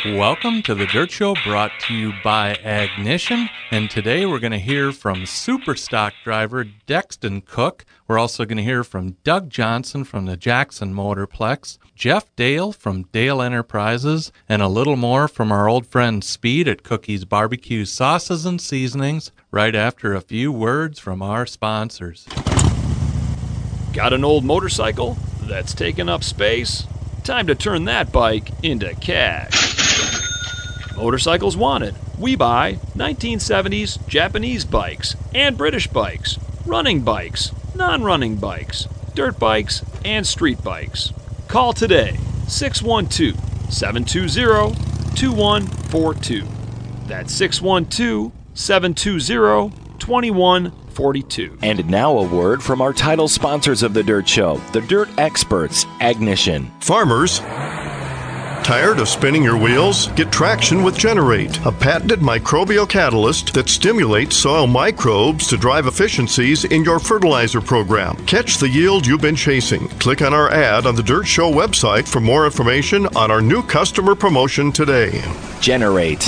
Welcome to the Dirt Show, brought to you by Agnition, and today we're going to hear from super stock driver Dexton Cook. We're also going to hear from Doug Johnson from the Jackson Motorplex, Jeff Dale from Dale Enterprises, and a little more from our old friend Speed at Cookie's Barbecue Sauces and Seasonings, right after a few words from our sponsors. Got an old motorcycle that's taking up space? Time to turn that bike into cash. Motorcycles Wanted. We buy 1970s Japanese bikes and British bikes, running bikes, non-running bikes, dirt bikes, and street bikes. Call today, 612-720-2142. That's 612-720-2142. And now a word from our title sponsors of the Dirt Show, the Dirt Experts, Agnition. Farmers, tired of spinning your wheels? Get traction with Generate, a patented microbial catalyst that stimulates soil microbes to drive efficiencies in your fertilizer program. Catch the yield you've been chasing. Click on our ad on the Dirt Show website for more information on our new customer promotion today. Generate.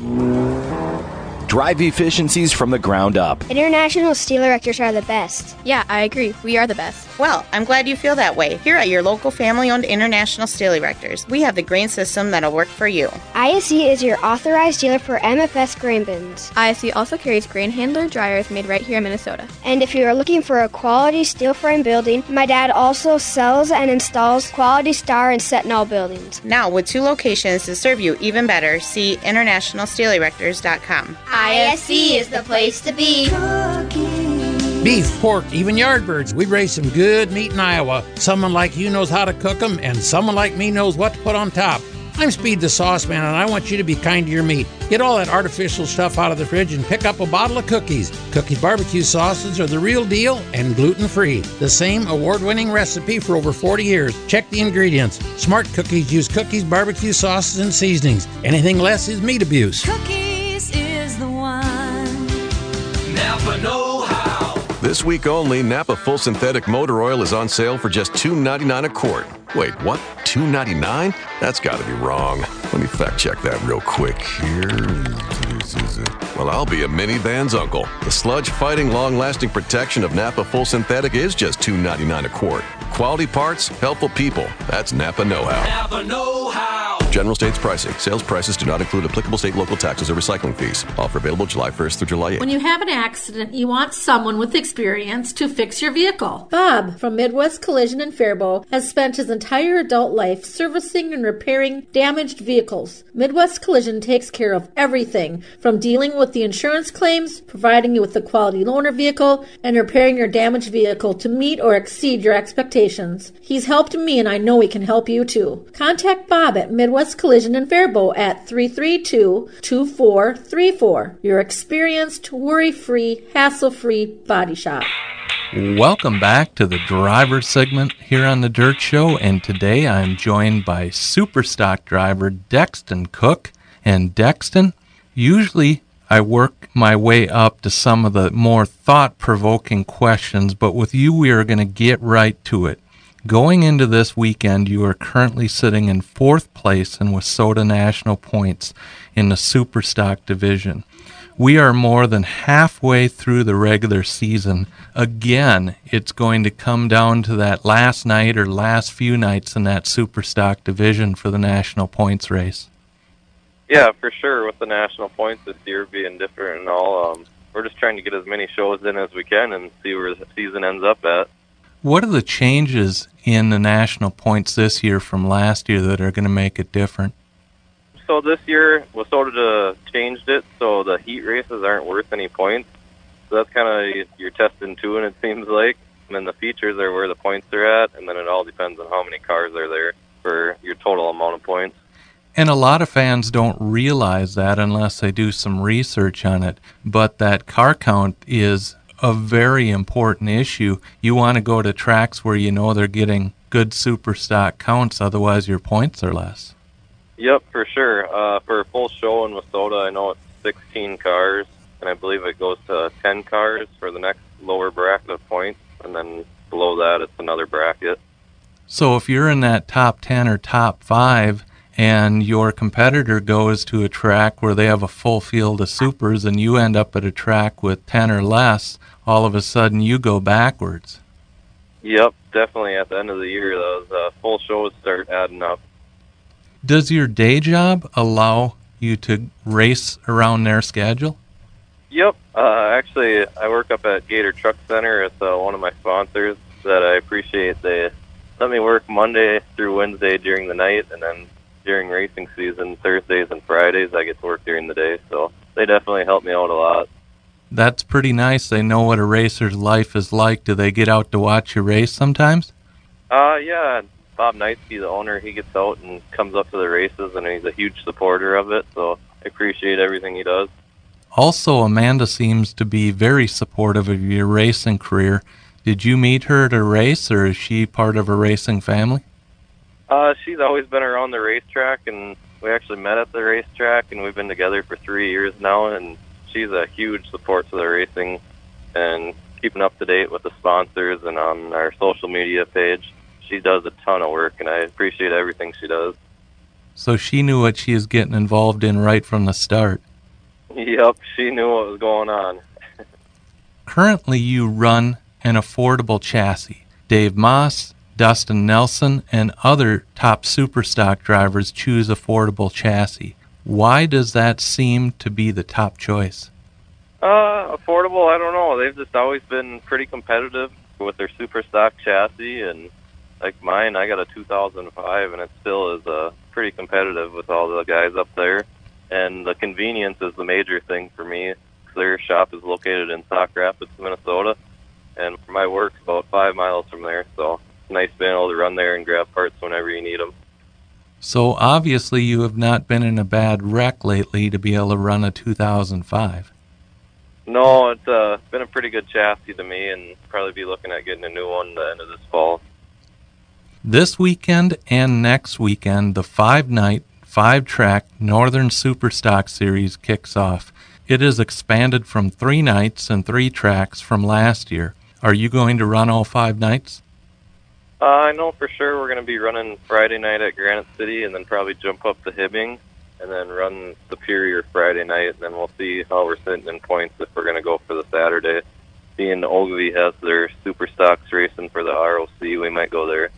Drive efficiencies from the ground up. International Steel Erectors are the best. Yeah, I agree. We are the best. Well, I'm glad you feel that way. Here at your local family-owned International Steel Erectors, we have the grain system that'll work for you. ISE is your authorized dealer for MFS grain bins. ISE also carries grain handler dryers made right here in Minnesota. And if you are looking for a quality steel frame building, my dad also sells and installs quality Star and Sentinel buildings. Now, with 2 locations to serve you even better, see internationalsteelerectors.com. ISE is the place to be. Beef, pork, even yardbirds. We raise some good meat in Iowa. Someone like you knows how to cook them, and someone like me knows what to put on top. I'm Speed the Sauce Man, and I want you to be kind to your meat. Get all that artificial stuff out of the fridge and pick up a bottle of Cookies. Cookies barbecue sauces are the real deal and gluten-free. The same award-winning recipe for over 40 years. Check the ingredients. Smart Cookies use Cookies barbecue sauces and seasonings. Anything less is meat abuse. Cookies is the one. Napa know-how. This week only, Napa Full Synthetic Motor Oil is on sale for just $2.99 a quart. Wait, what? $2.99? That's got to be wrong. Let me fact check that real quick here. Well, I'll be a minivan's uncle. The sludge-fighting, long-lasting protection of Napa Full Synthetic is just $2.99 a quart. Quality parts, helpful people. That's Napa know-how. Napa know-how. General States pricing. Sales prices do not include applicable state, local taxes, or recycling fees. Offer available July 1st through July 8th. When you have an accident, you want someone with experience to fix your vehicle. Bob from Midwest Collision in Faribault has spent his entire adult life servicing and repairing damaged vehicles. Midwest Collision takes care of everything from dealing with the insurance claims, providing you with a quality loaner vehicle, and repairing your damaged vehicle to meet or exceed your expectations. He's helped me, and I know he can help you too. Contact Bob at Midwest Collision in Faribault at 332-2434. Your experienced, worry-free, hassle-free body shop. Welcome back to the driver segment here on the Dirt Show, and today I'm joined by super stock driver Dexton Cook. And Dexton, usually I work my way up to some of the more thought-provoking questions, but with you we are going to get right to it. Going into this weekend, you are currently sitting in 4th place in Wissota National Points in the super stock division. We are more than halfway through the regular season. Again, it's going to come down to that last night or last few nights in that super stock division for the national points race. Yeah, for sure. With the national points this year being different and all, we're just trying to get as many shows in as we can and see where the season ends up at. What are the changes in the national points this year from last year that are going to make it different? So this year, Wissota changed it so the heat races aren't worth any points. So that's kind of your test and tune, it seems like. And then the features are where the points are at, and then it all depends on how many cars are there for your total amount of points. And a lot of fans don't realize that unless they do some research on it. But that car count is a very important issue. You want to go to tracks where you know they're getting good super stock counts, otherwise your points are less. Yep, for sure. For a full show in Wissota, I know it's 16 cars, and I believe it goes to 10 cars for the next lower bracket of points, and then below that it's another bracket. So if you're in that top 10 or top 5 and your competitor goes to a track where they have a full field of supers and you end up at a track with 10 or less, all of a sudden you go backwards. Yep, definitely. At the end of the year, those full shows start adding up. Does your day job allow you to race around their schedule? Yep. Actually, I work up at Gator Truck Center. It's one of my sponsors that I appreciate. They let me work Monday through Wednesday during the night, and then during racing season, Thursdays and Fridays, I get to work during the day. So they definitely help me out a lot. That's pretty nice. They know what a racer's life is like. Do they get out to watch you race sometimes? Yeah. Bob Knightsky, the owner, he gets out and comes up to the races, and he's a huge supporter of it. So I appreciate everything he does. Also, Amanda seems to be very supportive of your racing career. Did you meet her at a race, or is she part of a racing family? She's always been around the racetrack, and we actually met at the racetrack, and we've been together for 3 years now, and she's a huge support to the racing and keeping up to date with the sponsors and on our social media page. She does a ton of work, and I appreciate everything she does. So she knew what she is getting involved in right from the start. Yep, she knew what was going on. Currently, you run an affordable chassis. Dave Moss, Dustin Nelson, and other top Superstock drivers choose affordable chassis. Why does that seem to be the top choice? Affordable, I don't know. They've just always been pretty competitive with their Superstock chassis, and like mine, I got a 2005, and it still is pretty competitive with all the guys up there. And the convenience is the major thing for me. Their shop is located in Sauk Rapids, Minnesota, and my work's about 5 miles from there, so it's nice being able to run there and grab parts whenever you need them. So obviously you have not been in a bad wreck lately to be able to run a 2005. No, it's been a pretty good chassis to me, and probably be looking at getting a new one at the end of this fall. This weekend and next weekend, the 5-night, 5-track Northern Superstock Series kicks off. It is expanded from 3 nights and 3 tracks from last year. Are you going to run all 5 nights? I know for sure we're going to be running Friday night at Granite City, and then probably jump up to Hibbing, and then run Superior Friday night, and then we'll see how we're sitting in points if we're going to go for the Saturday. Seeing Ogilvy has their Superstocks racing for the ROC, we might go there.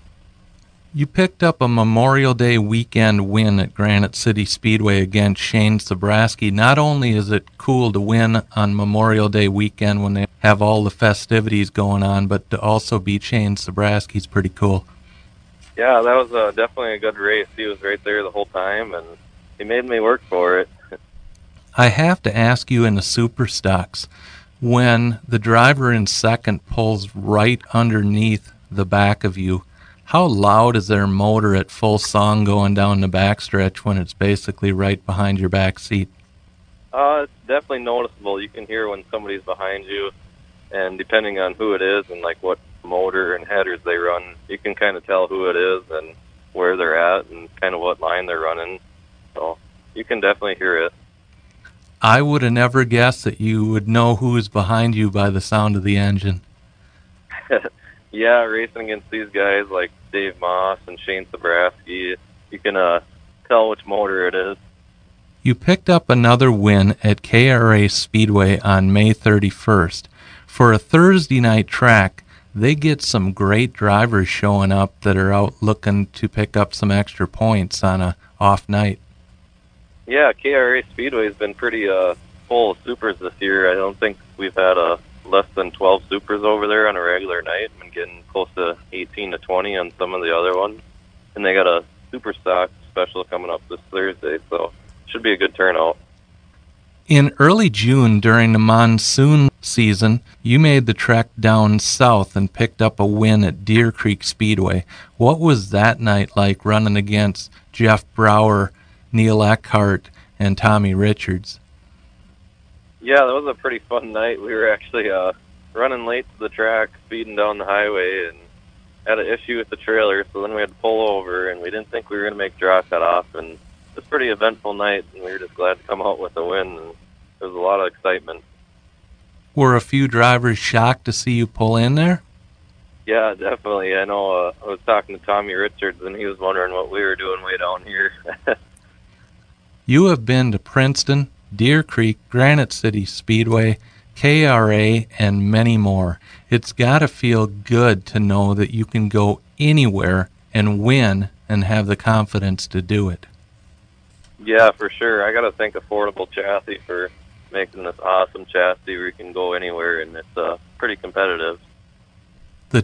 You picked up a Memorial Day weekend win at Granite City Speedway against Shane Zabrowski. Not only is it cool to win on Memorial Day weekend when they have all the festivities going on, but to also beat Shane Zabrowski is pretty cool. Yeah, that was definitely a good race. He was right there the whole time, and he made me work for it. I have to ask you in the Superstocks, when the driver in second pulls right underneath the back of you, how loud is their motor at full song going down the backstretch when it's basically right behind your back seat? It's definitely noticeable. You can hear when somebody's behind you, and depending on who it is and like what motor and headers they run, you can kind of tell who it is and where they're at and kind of what line they're running. So you can definitely hear it. I would have never guessed that you would know who is behind you by the sound of the engine. Yeah, racing against these guys like Dave Moss and Shane Zabrowski, you can tell which motor it is. You picked up another win at KRA Speedway on May 31st. For a Thursday night track, they get some great drivers showing up that are out looking to pick up some extra points on a off night. Yeah, KRA Speedway's been pretty full of supers this year. I don't think we've had less than 12 supers over there on a regular night. Been getting close to 18 to 20 on some of the other ones. And they got a Superstock special coming up this Thursday, so should be a good turnout. In early June, during the monsoon season, you made the trek down south and picked up a win at Deer Creek Speedway. What was that night like running against Jeff Brower, Neil Eckhart, and Tommy Richards? Yeah, that was a pretty fun night. We were actually running late to the track, speeding down the highway, and had an issue with the trailer, so then we had to pull over, and we didn't think we were going to make draw cutoff, and it was a pretty eventful night, and we were just glad to come out with a win, and there was a lot of excitement. Were a few drivers shocked to see you pull in there? Yeah, definitely. I know I was talking to Tommy Richards, and he was wondering what we were doing way down here. You have been to Princeton, Deer Creek, Granite City Speedway, KRA, and many more. It's got to feel good to know that you can go anywhere and win and have the confidence to do it. Yeah, for sure. I got to thank Affordable Chassis for making this awesome chassis where you can go anywhere, and it's pretty competitive. The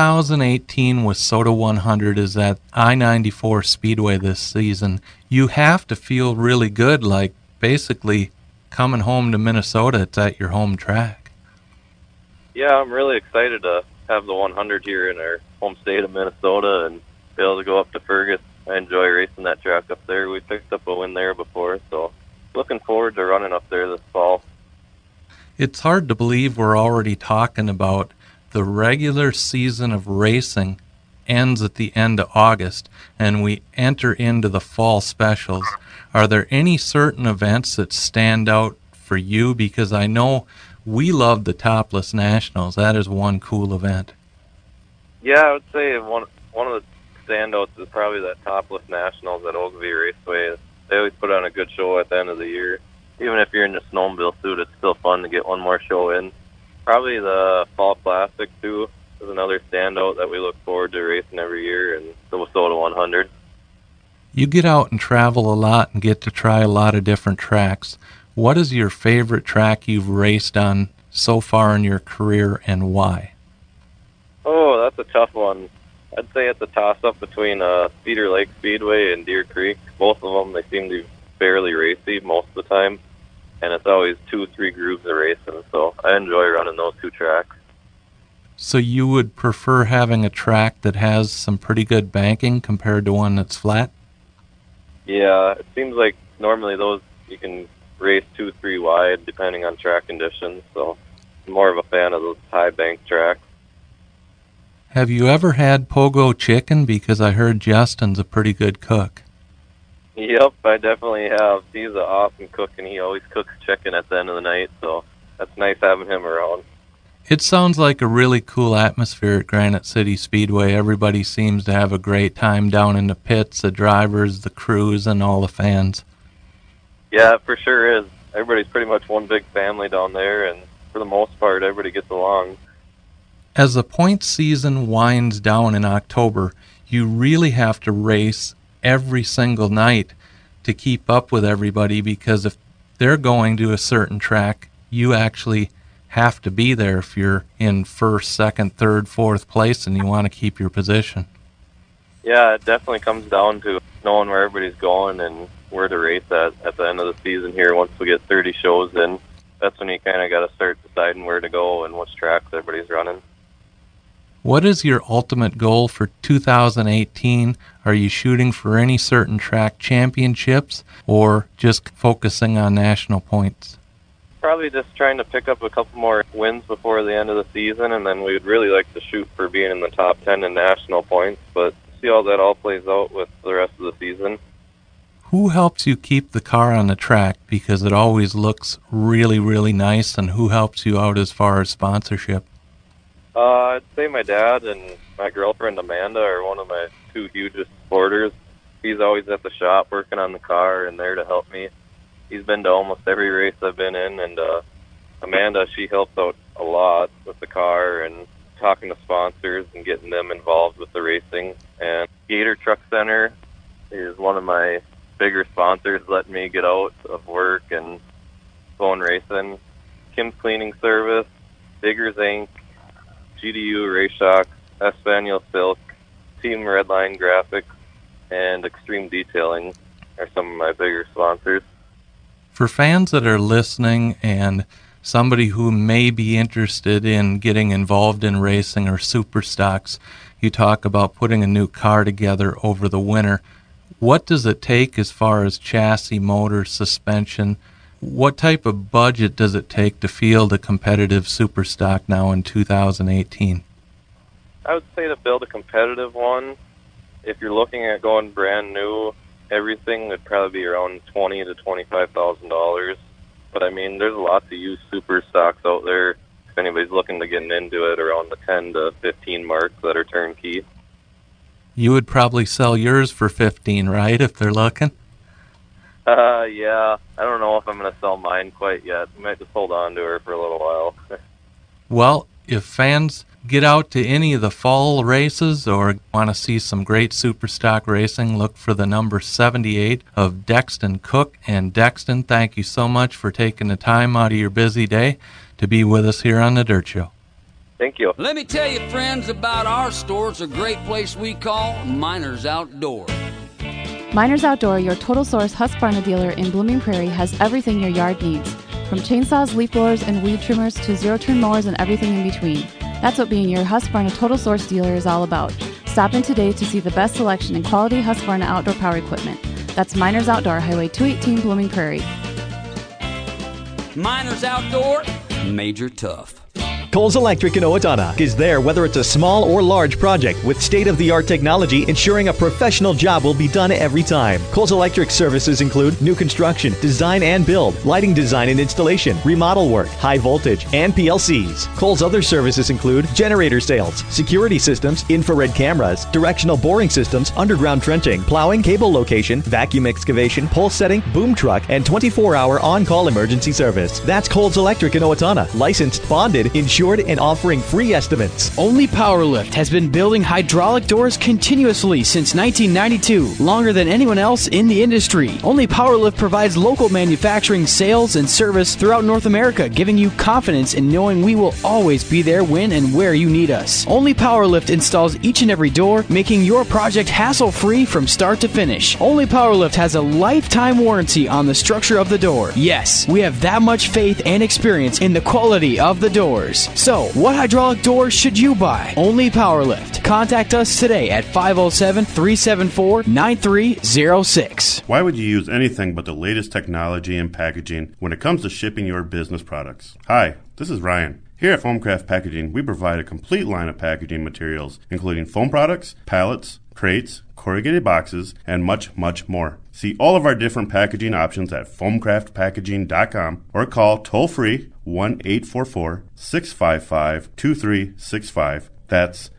2018 WISSOTA 100 is at I-94 Speedway this season. You have to feel really good, like basically coming home to Minnesota, it's at your home track. Yeah, I'm really excited to have the 100 here in our home state of Minnesota and be able to go up to Fergus. I enjoy racing that track up there. We picked up a win there before, so looking forward to running up there this fall. It's hard to believe we're already talking about the regular season of racing ends at the end of August, and we enter into the fall specials. Are there any certain events that stand out for you? Because I know we love the Topless Nationals. That is one cool event. Yeah, I would say one of the standouts is probably that Topless Nationals at Ogilvie Raceway. They always put on a good show at the end of the year. Even if you're in a snowmobile suit, it's still fun to get one more show in. Probably the Fall Classic, too, is another standout that we look forward to racing every year, and the WISSOTA 100. You get out and travel a lot and get to try a lot of different tracks. What is your favorite track you've raced on so far in your career, and why? Oh, that's a tough one. I'd say it's a toss-up between Cedar Lake Speedway and Deer Creek. Both of them, they seem to be fairly racy most of the time, and it's always 2-3 groups of racing, so I enjoy running those two tracks. So you would prefer having a track that has some pretty good banking compared to one that's flat? Yeah, it seems like normally those you can race 2-3 wide depending on track conditions, so I'm more of a fan of those high bank tracks. Have you ever had Pogo chicken? Because I heard Justin's a pretty good cook. Yep, I definitely have. He's an awesome cook, and he always cooks chicken at the end of the night, so that's nice having him around. It sounds like a really cool atmosphere at Granite City Speedway. Everybody seems to have a great time down in the pits, the drivers, the crews, and all the fans. Yeah, it for sure is. Everybody's pretty much one big family down there, and for the most part, everybody gets along. As the point season winds down in October, you really have to race every single night to keep up with everybody, because if they're going to a certain track, you actually have to be there if you're in first, second, third, fourth place and you want to keep your position. Yeah, it definitely comes down to knowing where everybody's going and where to race at the end of the season here. Once we get 30 shows in, that's when you kind of got to start deciding where to go and which tracks everybody's running. What is your ultimate goal for 2018? Are you shooting for any certain track championships or just focusing on national points? Probably just trying to pick up a couple more wins before the end of the season, and then we would really like to shoot for being in the top 10 in national points, but see how that all plays out with the rest of the season. Who helps you keep the car on the track, because it always looks really, really nice, and who helps you out as far as sponsorship? I'd say my dad and my girlfriend Amanda are one of my two hugest supporters. He's always at the shop working on the car and there to help me. He's been to almost every race I've been in, and Amanda, she helps out a lot with the car and talking to sponsors and getting them involved with the racing. And Gator Truck Center is one of my bigger sponsors, letting me get out of work and going racing. Kim's Cleaning Service, Diggers Inc., GDU Race Shocks, Espanol Silk, Team Redline Graphics, and Extreme Detailing are some of my bigger sponsors. For fans that are listening and somebody who may be interested in getting involved in racing or super stocks, you talk about putting a new car together over the winter. What does it take as far as chassis, motor, suspension? What type of budget does it take to field a competitive super stock now in 2018? I would say to build a competitive one, if you're looking at going brand new, everything would probably be around $20,000 to $25,000. But I mean, there's lots of used super stocks out there if anybody's looking to get into it, around the 10 to 15 marks that are turnkey. You would probably sell yours for 15, right, if they're looking? Yeah. I don't know if I'm going to sell mine quite yet. I might just hold on to her for a little while. Well, if fans get out to any of the fall races or want to see some great super stock racing, look for the number 78 of Dexton Cook. And Dexton, thank you so much for taking the time out of your busy day to be with us here on The Dirt Show. Thank you. Let me tell you, friends, about our store. It's a great place we call Miners Outdoor. Miners Outdoor, your total source Husqvarna dealer in Blooming Prairie, has everything your yard needs. From chainsaws, leaf blowers, and weed trimmers to zero-turn mowers and everything in between. That's what being your Husqvarna Total Source dealer is all about. Stop in today to see the best selection in quality Husqvarna outdoor power equipment. That's Miners Outdoor, Highway 218, Blooming Prairie. Miners Outdoor, Major Tough. Coles Electric in Owatonna is there whether it's a small or large project with state-of-the-art technology ensuring a professional job will be done every time. Coles Electric services include new construction, design and build, lighting design and installation, remodel work, high voltage, and PLCs. Coles other services include generator sales, security systems, infrared cameras, directional boring systems, underground trenching, plowing, cable location, vacuum excavation, pole setting, boom truck, and 24-hour on-call emergency service. That's Coles Electric in Owatonna, licensed, bonded, insured, and offering free estimates. Only Powerlift has been building hydraulic doors continuously since 1992, longer than anyone else in the industry. Only Powerlift provides local manufacturing, sales, and service throughout North America, giving you confidence in knowing we will always be there when and where you need us. Only Powerlift installs each and every door, making your project hassle-free from start to finish. Only Powerlift has a lifetime warranty on the structure of the door. Yes, we have that much faith and experience in the quality of the doors. So, what hydraulic door should you buy? Only Powerlift. Contact us today at 507-374-9306. Why would you use anything but the latest technology and packaging when it comes to shipping your business products? Hi, this is Ryan. Here at Foamcraft Packaging, we provide a complete line of packaging materials, including foam products, pallets, crates, corrugated boxes, and much, much more. See all of our different packaging options at foamcraftpackaging.com or call toll-free 1-844-655-2365. That's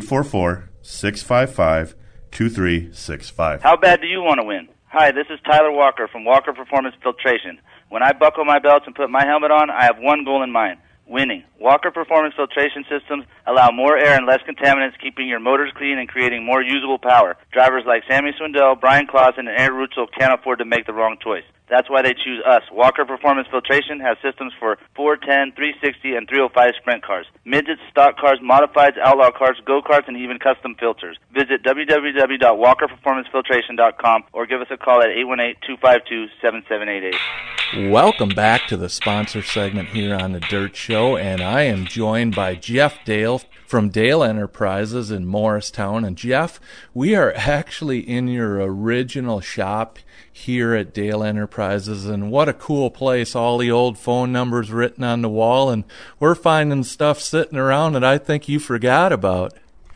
844-655-2365. How bad do you want to win? Hi, this is Tyler Walker from Walker Performance Filtration. When I buckle my belts and put my helmet on, I have one goal in mind: winning. Walker Performance Filtration Systems allow more air and less contaminants, keeping your motors clean and creating more usable power. Drivers like Sammy Swindell, Brian Clausen, and Aaron Rutschel can't afford to make the wrong choice. That's why they choose us. Walker Performance Filtration has systems for 410, 360, and 305 sprint cars, midgets, stock cars, modifieds, outlaw cars, go-karts, and even custom filters. Visit www.walkerperformancefiltration.com or give us a call at 818-252-7788. Welcome back to the sponsor segment here on The Dirt Show, and I am joined by Jeff Dale from Dale Enterprises in Morristown. And Jeff, we are actually in your original shop here at Dale Enterprises, and what a cool place. All the old phone numbers written on the wall, and we're finding stuff sitting around that I think you forgot about.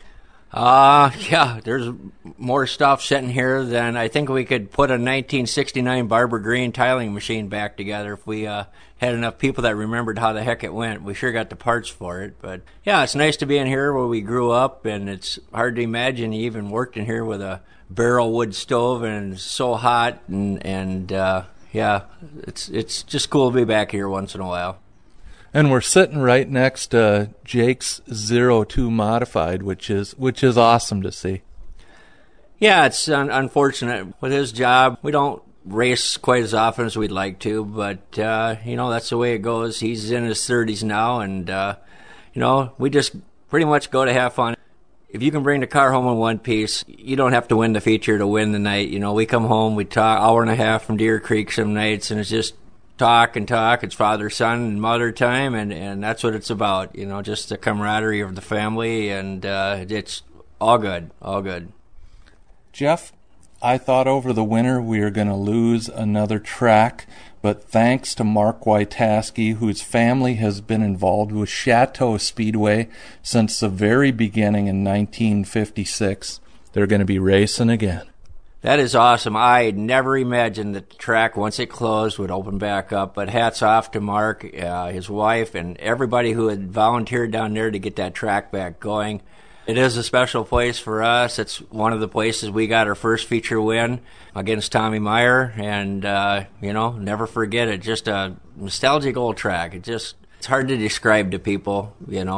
Yeah, there's more stuff sitting here than I think we could put a 1969 Barber Green tiling machine back together if we had enough people that remembered how the heck it went. We sure got the parts for it. But yeah, it's nice to be in here where we grew up, and it's hard to imagine you even worked in here with a barrel wood stove and it's so hot, and yeah, it's just cool to be back here once in a while. And we're sitting right next to Jake's 02 Modified, which is awesome to see. Yeah, it's unfortunate. With his job, we don't race quite as often as we'd like to, but, that's the way it goes. He's in his 30s now, and, we just pretty much go to have fun. If you can bring the car home in one piece, you don't have to win the feature to win the night. We come home, we talk hour and a half from Deer Creek some nights, and it's just talk and talk. It's father, son, and mother time, and that's what it's about, just the camaraderie of the family, and it's all good, all good. Jeff, I thought over the winter we were going to lose another track, but thanks to Mark Wojtaski, whose family has been involved with Chateau Speedway since the very beginning in 1956, they're going to be racing again. That is awesome. I never imagined that the track, once it closed, would open back up. But hats off to Mark, his wife, and everybody who had volunteered down there to get that track back going. It is a special place for us. It's one of the places we got our first feature win against Tommy Meyer. And, never forget it. Just a nostalgic old track. It's hard to describe to people,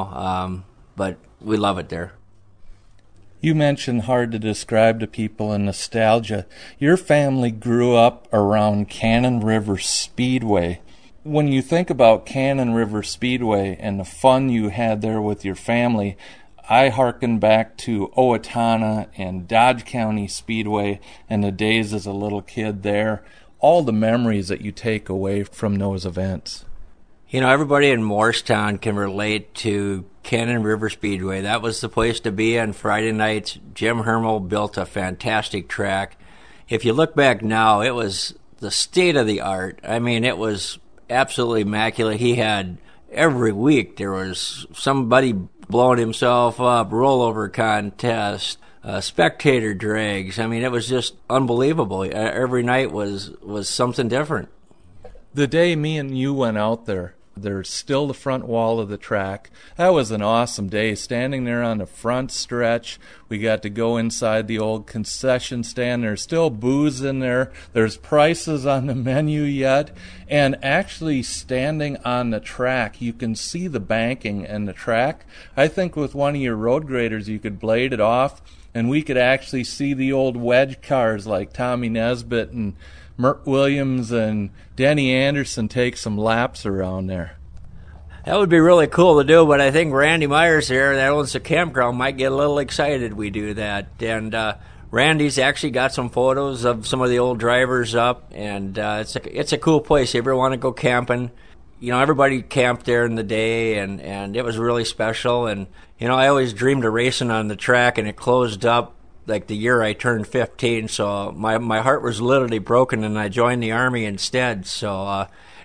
but we love it there. You mentioned hard to describe to people and nostalgia. Your family grew up around Cannon River Speedway. When you think about Cannon River Speedway and the fun you had there with your family, I hearken back to Owatonna and Dodge County Speedway and the days as a little kid there, all the memories that you take away from those events. Everybody in Morristown can relate to Cannon River Speedway. That was the place to be on Friday nights. Jim Hermel built a fantastic track. If you look back now, it was the state of the art. I mean, it was absolutely immaculate. He had, every week, there was somebody blowing himself up, rollover contest, spectator drags. I mean, it was just unbelievable. Every night was something different. The day me and you went out there, there's still the front wall of the track. That was an awesome day, standing there on the front stretch. We got to go inside the old concession stand. There's still booze in there. There's prices on the menu yet. And actually standing on the track, you can see the banking and the track. I think with one of your road graders, you could blade it off, and we could actually see the old wedge cars like Tommy Nesbitt and Mert Williams and Denny Anderson take some laps around there. That would be really cool to do, but I think Randy Myers here, that owns the campground, might get a little excited we do that. And Randy's actually got some photos of some of the old drivers up, and it's a cool place. If you ever want to go camping, everybody camped there in the day, and it was really special. And, I always dreamed of racing on the track, and it closed up like the year I turned 15, so my heart was literally broken, and I joined the Army instead. So,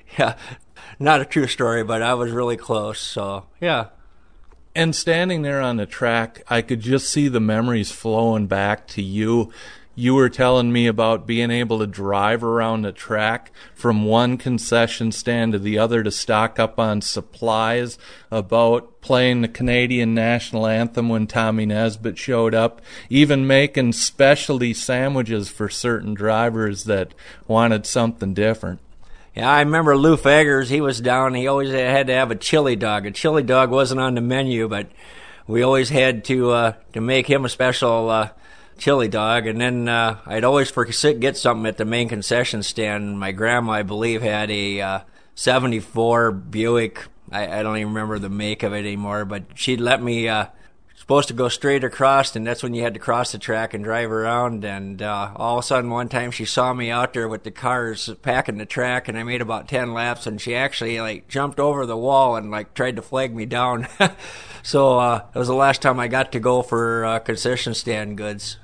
not a true story, but I was really close, so, yeah. And standing there on the track, I could just see the memories flowing back to you. You were telling me about being able to drive around the track from one concession stand to the other to stock up on supplies, about playing the Canadian national anthem when Tommy Nesbitt showed up, even making specialty sandwiches for certain drivers that wanted something different. Yeah, I remember Lou Faggers, he was down, he always had to have a chili dog. A chili dog wasn't on the menu, but we always had to make him a special chili dog. And then I'd always get something at the main concession stand. My grandma, I believe, had a 74 Buick. I don't even remember the make of it anymore, but she'd let me supposed to go straight across, and that's when you had to cross the track and drive around. And all of a sudden one time she saw me out there with the cars packing the track, and I made about 10 laps, and she actually jumped over the wall and tried to flag me down. So it was the last time I got to go for concession stand goods.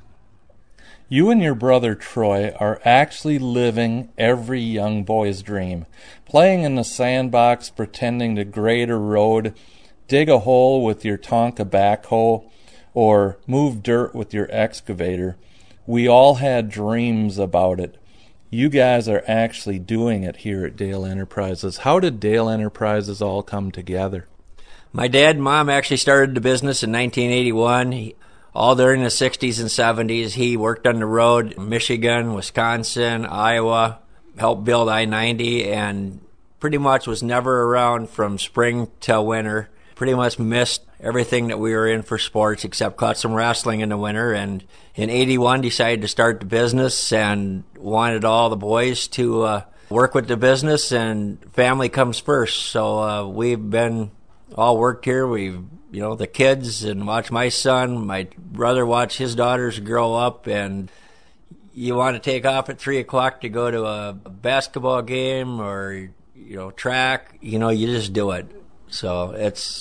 You and your brother Troy are actually living every young boy's dream, playing in the sandbox, pretending to grade a road, dig a hole with your Tonka backhoe, or move dirt with your excavator. We all had dreams about it. You guys are actually doing it here at Dale Enterprises. How did Dale Enterprises all come together? My dad and mom actually started the business in 1981. All during the 60s and 70s, he worked on the road in Michigan, Wisconsin, Iowa, helped build I-90, and pretty much was never around from spring till winter. Pretty much missed everything that we were in for sports, except caught some wrestling in the winter. And in 81, decided to start the business and wanted all the boys to work with the business, and family comes first. So we've been all worked here. We've the kids, and watch my son, my brother watch his daughters grow up, and you want to take off at 3 o'clock to go to a basketball game or, track, you just do it. So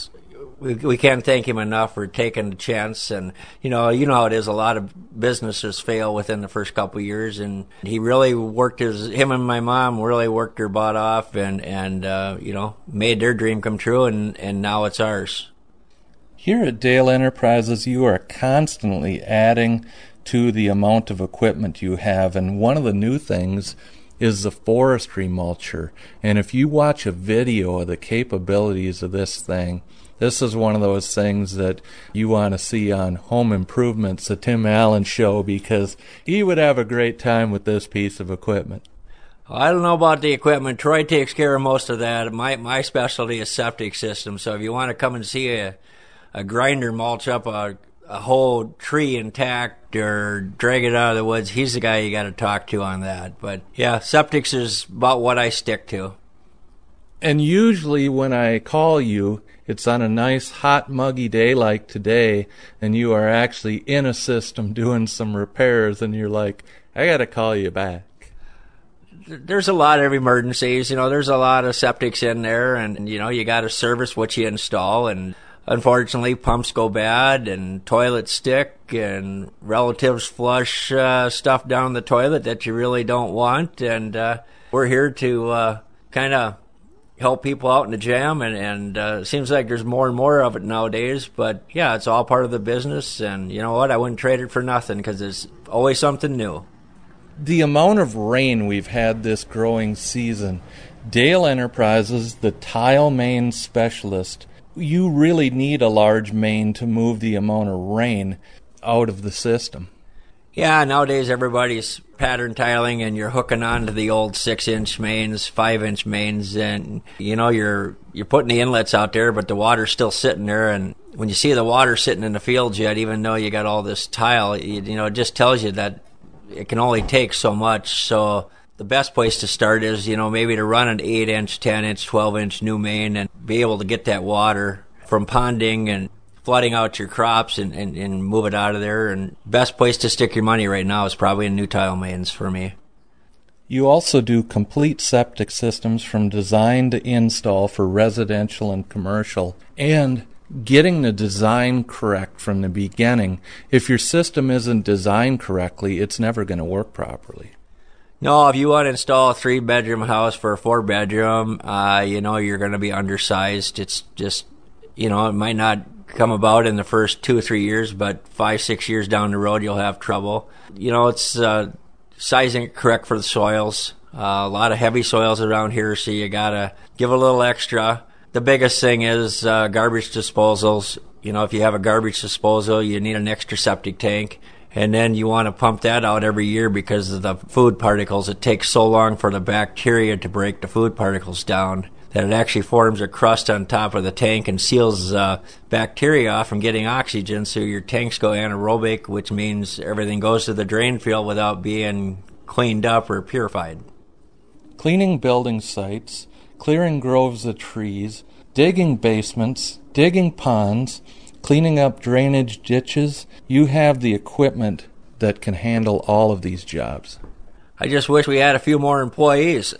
we can't thank him enough for taking the chance. And, you know how it is. A lot of businesses fail within the first couple of years, and he really him and my mom really worked their butt off and made their dream come true, and now it's ours. Here at Dale Enterprises, you are constantly adding to the amount of equipment you have. And one of the new things is the forestry mulcher. And if you watch a video of the capabilities of this thing, this is one of those things that you want to see on Home Improvements, the Tim Allen show, because he would have a great time with this piece of equipment. I don't know about the equipment. Troy takes care of most of that. My specialty is septic systems. So if you want to come and see a grinder mulch up a whole tree intact or drag it out of the woods, he's the guy you got to talk to on that. But yeah, septics is about what I stick to. And usually when I call you, it's on a nice hot muggy day like today, and you are actually in a system doing some repairs, and you're like, I got to call you back. There's a lot of emergencies. There's a lot of septics in there, and you got to service what you install. And unfortunately, pumps go bad, and toilets stick, and relatives flush stuff down the toilet that you really don't want. And we're here to kind of help people out in the jam, and it seems like there's more and more of it nowadays. But yeah, it's all part of the business, and you know what? I wouldn't trade it for nothing, because there's always something new. The amount of rain we've had this growing season, Dale Enterprises, the tile main specialist, you really need a large main to move the amount of rain out of the system. Yeah, nowadays everybody's pattern tiling, and you're hooking onto the old 6-inch mains, 5-inch mains, and you're putting the inlets out there, but the water's still sitting there. And when you see the water sitting in the fields yet, even though you got all this tile, it just tells you that it can only take so much. So the best place to start is, maybe to run an 8-inch, 10-inch, 12-inch new main and be able to get that water from ponding and flooding out your crops and move it out of there. And best place to stick your money right now is probably in new tile mains for me. You also do complete septic systems from design to install for residential and commercial, and getting the design correct from the beginning. If your system isn't designed correctly, it's never going to work properly. No, if you want to install a 3-bedroom house for a 4-bedroom, you're going to be undersized. It's just, it might not come about in the first 2 or 3 years, but 5-6 years down the road, you'll have trouble. It's sizing it correct for the soils. A lot of heavy soils around here, so you got to give a little extra. The biggest thing is garbage disposals. If you have a garbage disposal, you need an extra septic tank. And then you want to pump that out every year because of the food particles. It takes so long for the bacteria to break the food particles down that it actually forms a crust on top of the tank and seals bacteria off from getting oxygen. So your tanks go anaerobic, which means everything goes to the drain field without being cleaned up or purified. Cleaning building sites, clearing groves of trees, digging basements, digging ponds, cleaning up drainage ditches. You have the equipment that can handle all of these jobs. I just wish we had a few more employees.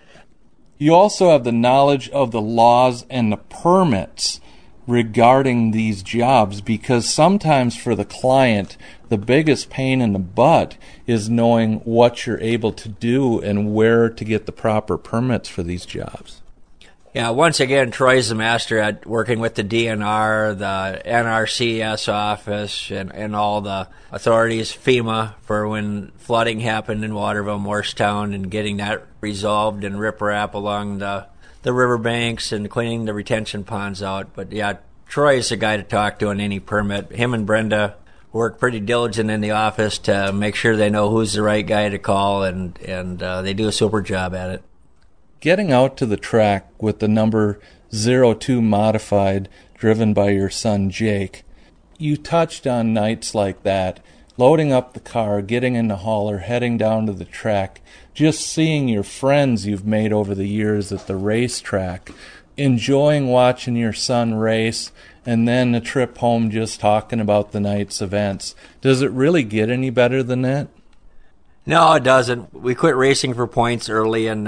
You also have the knowledge of the laws and the permits regarding these jobs, because sometimes for the client, the biggest pain in the butt is knowing what you're able to do and where to get the proper permits for these jobs. Yeah, once again, Troy's the master at working with the DNR, the NRCS office, and all the authorities, FEMA, for when flooding happened in Waterville, Morristown, and getting that resolved, and riprap along the riverbanks and cleaning the retention ponds out. But yeah, Troy's the guy to talk to on any permit. Him and Brenda work pretty diligent in the office to make sure they know who's the right guy to call, and they do a super job at it. Getting out to the track with the number 02 modified driven by your son Jake, you touched on nights like that, loading up the car, getting in the hauler, heading down to the track, just seeing your friends you've made over the years at the racetrack, enjoying watching your son race, and then a trip home just talking about the night's events. Does it really get any better than that? No, it doesn't. We quit racing for points early in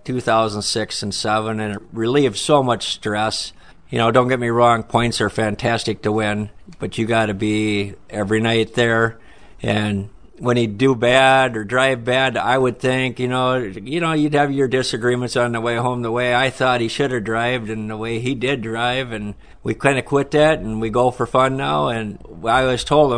2006 and 7, and it relieved so much stress. Don't get me wrong, points are fantastic to win, but you got to be every night there. And when you do bad or drive bad, I would think, you'd have your disagreements on the way home, the way I thought he should have drived and the way he did drive, and we kind of quit that and we go for fun now. And I always told him,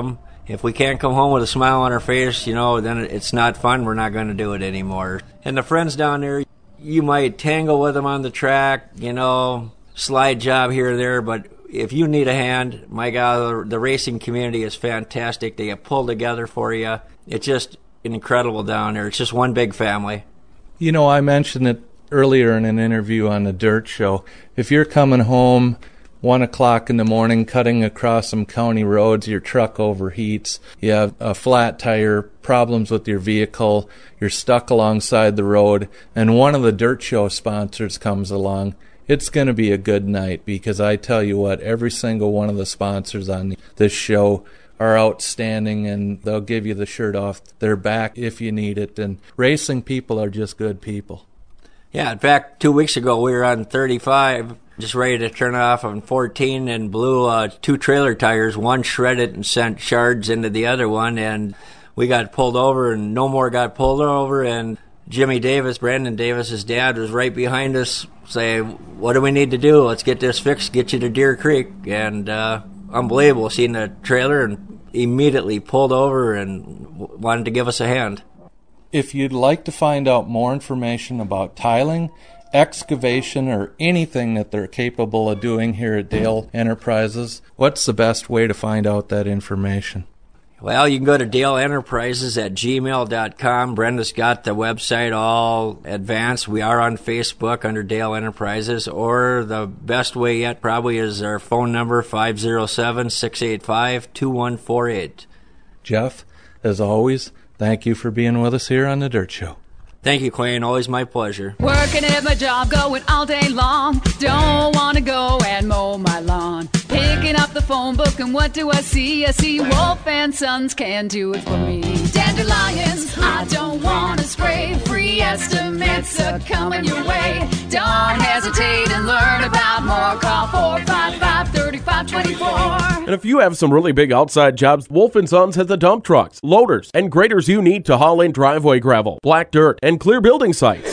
If we can't come home with a smile on our face, then it's not fun. We're not going to do it anymore. And the friends down there, you might tangle with them on the track, slide job here or there, but if you need a hand, my God, the racing community is fantastic. They get pulled together for you. It's just incredible down there. It's just one big family. I mentioned it earlier in an interview on the Dirt Show. If you're coming home 1 o'clock in the morning, cutting across some county roads, your truck overheats, you have a flat tire, problems with your vehicle, you're stuck alongside the road, and one of the Dirt Show sponsors comes along, it's going to be a good night, because I tell you what, every single one of the sponsors on this show are outstanding, and they'll give you the shirt off their back if you need it, and racing people are just good people. Yeah, in fact, 2 weeks ago we were on 35, just ready to turn off on 14, and blew 2 trailer tires. One shredded and sent shards into the other one, and we got pulled over, and no more got pulled over, and Jimmy Davis, Brandon Davis's dad, was right behind us saying, what do we need to do? Let's get this fixed, get you to Deer Creek. And unbelievable, seeing the trailer, and immediately pulled over and wanted to give us a hand. If you'd like to find out more information about tiling, excavation, or anything that they're capable of doing here at Dale Enterprises, what's the best way to find out that information? Well, you can go to daleenterprises@gmail.com. Brenda's got the website all advanced. We are on Facebook under Dale Enterprises, or the best way yet probably is our phone number, 507-685-2148. Jeff, as always, thank you for being with us here on The Dirt Show. Thank you, Quinn. Always my pleasure. Working at my job, going all day long. Don't want to go and mow my lawn. Picking up the phone book, and what do I see? I see Wolf and Sons can do it for me. Dandelions, I don't want to spray. Free estimates are coming your way. Don't hesitate and learn about more. Call 455-3524. And if you have some really big outside jobs, Wolf & Sons has the dump trucks, loaders, and graders you need to haul in driveway gravel, black dirt, and clear building sites.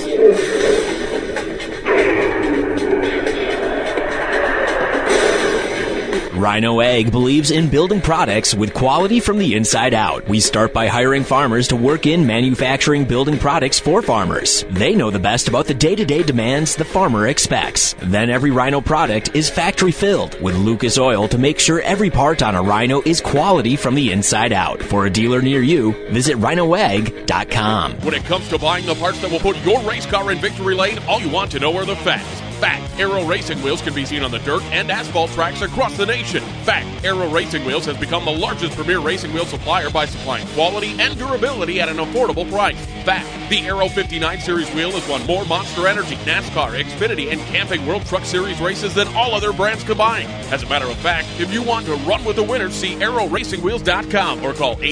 Rhino Ag believes in building products with quality from the inside out. We start by hiring farmers to work in manufacturing building products for farmers. They know the best about the day-to-day demands the farmer expects. Then every Rhino product is factory filled with Lucas Oil to make sure every part on a Rhino is quality from the inside out. For a dealer near you, visit rhinoag.com. When it comes to buying the parts that will put your race car in victory lane, all you want to know are the facts. Fact, Aero Racing Wheels can be seen on the dirt and asphalt tracks across the nation. Fact, Aero Racing Wheels has become the largest premier racing wheel supplier by supplying quality and durability at an affordable price. Fact, the Aero 59 Series wheel has won more Monster Energy, NASCAR, Xfinity, and Camping World Truck Series races than all other brands combined. As a matter of fact, if you want to run with the winners, see AeroRacingWheels.com or call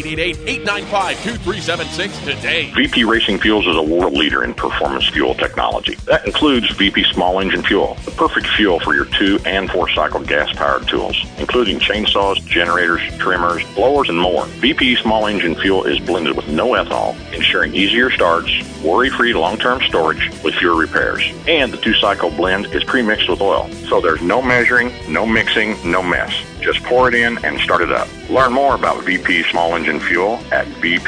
888-895-2376 today. VP Racing Fuels is a world leader in performance fuel technology. That includes VP Small Engine Fuel, the perfect fuel for your 2- and 4-cycle gas-powered tools, including chainsaws, generators, trimmers, blowers, and more. VP Small Engine Fuel is blended with no ethanol, ensuring easier starts, worry-free long-term storage with fewer repairs. And the 2-cycle blend is pre-mixed with oil, so there's no measuring, no mixing, no mess. Just pour it in and start it up. Learn more about VP Small Engine Fuel at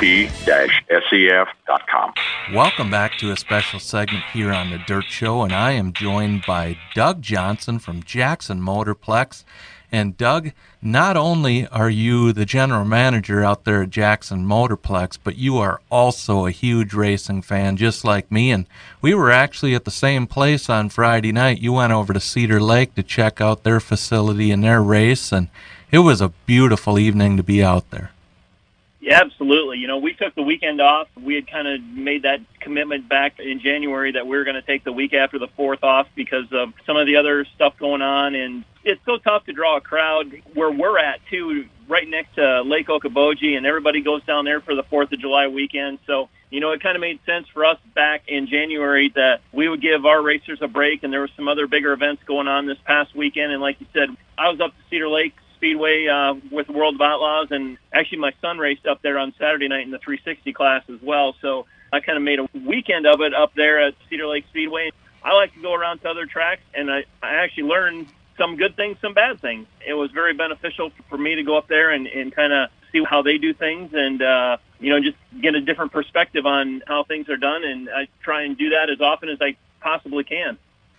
vp-sef.com. Welcome back to a special segment here on The Dirt Show, and I am joined by Doug Johnson from Jackson Motorplex. And Doug, not only are you the general manager out there at Jackson Motorplex, but you are also a huge racing fan, just like me. And we were actually at the same place on Friday night. You went over to Cedar Lake to check out their facility and their race, and it was a beautiful evening to be out there. Yeah, absolutely. You know, we took the weekend off. We had kind of made that commitment back in January that we were going to take the week after the 4th off because of some of the other stuff going on. And it's so tough to draw a crowd where we're at, too, right next to Lake Okoboji, and everybody goes down there for the 4th of July weekend. So, you know, it kind of made sense for us back in January that we would give our racers a break, and there were some other bigger events going on this past weekend. And like you said, I was up to Cedar Lake Speedway with World of Outlaws, and actually my son raced up there on Saturday night in the 360 class as well. So I kind of made a weekend of it up there at Cedar Lake Speedway. I like to go around to other tracks, and I actually learned some good things, some bad things. It was very beneficial for me to go up there and kind of see how they do things and, just get a different perspective on how things are done. And I try and do that as often as I possibly can.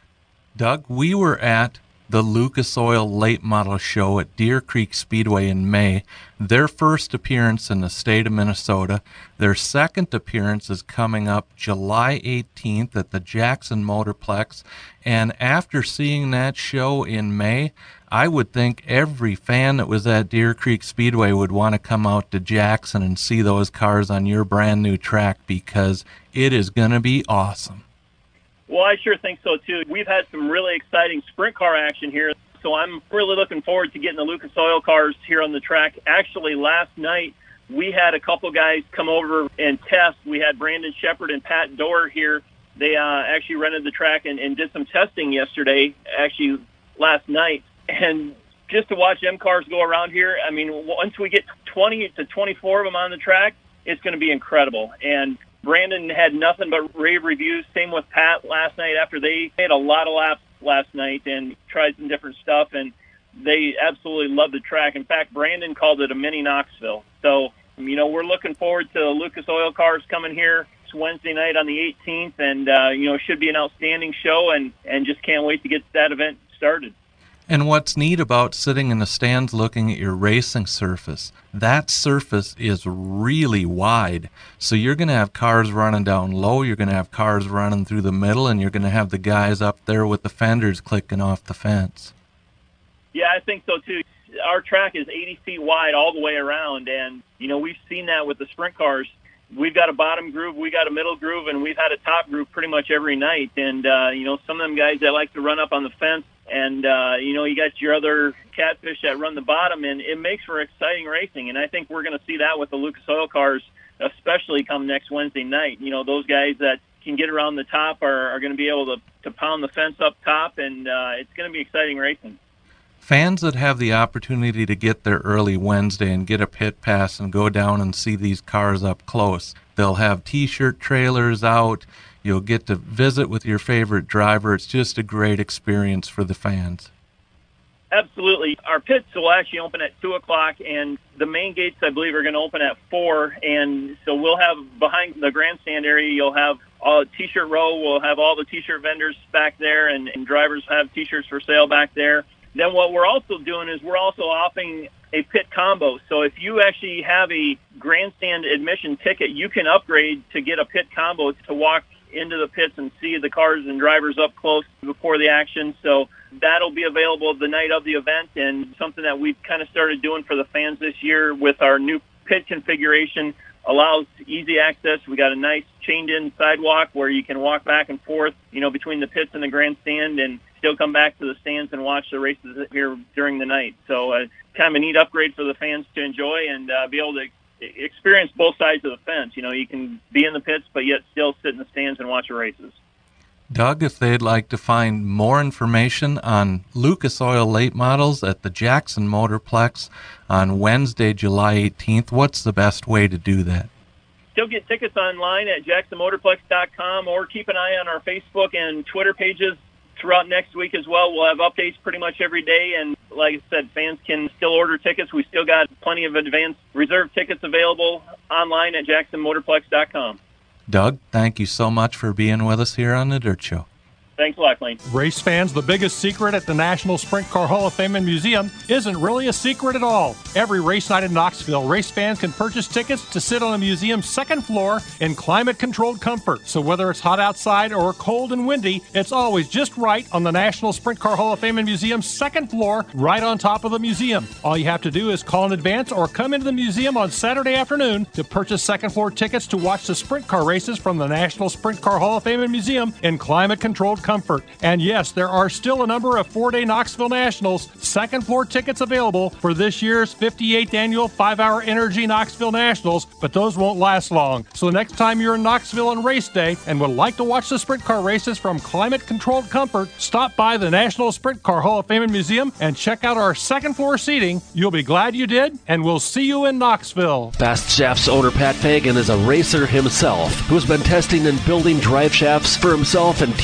Doug, we were at the Lucas Oil Late Model Show at Deer Creek Speedway in May. Their first appearance in the state of Minnesota. Their second appearance is coming up July 18th at the Jackson Motorplex. And after seeing that show in May, I would think every fan that was at Deer Creek Speedway would want to come out to Jackson and see those cars on your brand new track, because it is going to be awesome. Well, I sure think so, too. We've had some really exciting sprint car action here, so I'm really looking forward to getting the Lucas Oil cars here on the track. Actually, last night, we had a couple guys come over and test. We had Brandon Shepard and Pat Dorr here. They actually rented the track and did some testing yesterday, actually last night. And just to watch them cars go around here, I mean, once we get 20 to 24 of them on the track, it's going to be incredible. And Brandon had nothing but rave reviews. Same with Pat last night after they had a lot of laps last night and tried some different stuff, and they absolutely loved the track. In fact, Brandon called it a mini Knoxville. So, we're looking forward to the Lucas Oil cars coming here. It's Wednesday night on the 18th, and, it should be an outstanding show, and just can't wait to get that event started. And what's neat about sitting in the stands looking at your racing surface, that surface is really wide. So you're going to have cars running down low, you're going to have cars running through the middle, and you're going to have the guys up there with the fenders clicking off the fence. Yeah, I think so, too. Our track is 80 feet wide all the way around, and, we've seen that with the sprint cars. We've got a bottom groove, we got a middle groove, and we've had a top groove pretty much every night. And, some of them guys that like to run up on the fence, and, you got your other catfish that run the bottom, and it makes for exciting racing. And I think we're going to see that with the Lucas Oil cars, especially come next Wednesday night. Those guys that can get around the top are going to be able to pound the fence up top, and it's going to be exciting racing. Fans that have the opportunity to get there early Wednesday and get a pit pass and go down and see these cars up close, they'll have T-shirt trailers out. You'll get to visit with your favorite driver. It's just a great experience for the fans. Absolutely. Our pits will actually open at 2 o'clock, and the main gates, I believe, are going to open at 4. And so we'll have behind the grandstand area, you'll have a T-shirt row. We'll have all the T-shirt vendors back there, and drivers have T-shirts for sale back there. Then what we're also doing is we're also offering a pit combo. So if you actually have a grandstand admission ticket, you can upgrade to get a pit combo to walk into the pits and see the cars and drivers up close before the action. So that'll be available the night of the event, and something that we've kind of started doing for the fans this year with our new pit configuration. Allows easy access. We got a nice chained-in sidewalk where you can walk back and forth, between the pits and the grandstand, and still come back to the stands and watch the races here during the night. So kind of a neat upgrade for the fans to enjoy and be able to experience both sides of the fence. You can be in the pits, but yet still sit in the stands and watch the races. Doug, if they'd like to find more information on Lucas Oil late models at the Jackson Motorplex on Wednesday, July 18th, what's the best way to do that? Still get tickets online at jacksonmotorplex.com, or keep an eye on our Facebook and Twitter pages throughout next week as well. We'll have updates pretty much every day, and like I said, fans can still order tickets. We still got plenty of advanced reserve tickets available online at jacksonmotorplex.com. Doug, thank you so much for being with us here on The Dirt Show. Thanks a lot, Clayton. Race fans, the biggest secret at the National Sprint Car Hall of Fame and Museum isn't really a secret at all. Every race night in Knoxville, race fans can purchase tickets to sit on the museum's second floor in climate-controlled comfort. So whether it's hot outside or cold and windy, it's always just right on the National Sprint Car Hall of Fame and Museum's second floor, right on top of the museum. All you have to do is call in advance or come into the museum on Saturday afternoon to purchase second floor tickets to watch the sprint car races from the National Sprint Car Hall of Fame and Museum in climate-controlled comfort. And yes, there are still a number of 4-day Knoxville Nationals second floor tickets available for this year's 58th annual 5-hour Energy Knoxville Nationals, but those won't last long. So the next time you're in Knoxville on race day and would like to watch the sprint car races from climate-controlled comfort, stop by the National Sprint Car Hall of Fame and Museum and check out our second floor seating. You'll be glad you did, and we'll see you in Knoxville. Fast Shafts owner Pat Fagan is a racer himself who's been testing and building drive shafts for himself and teams all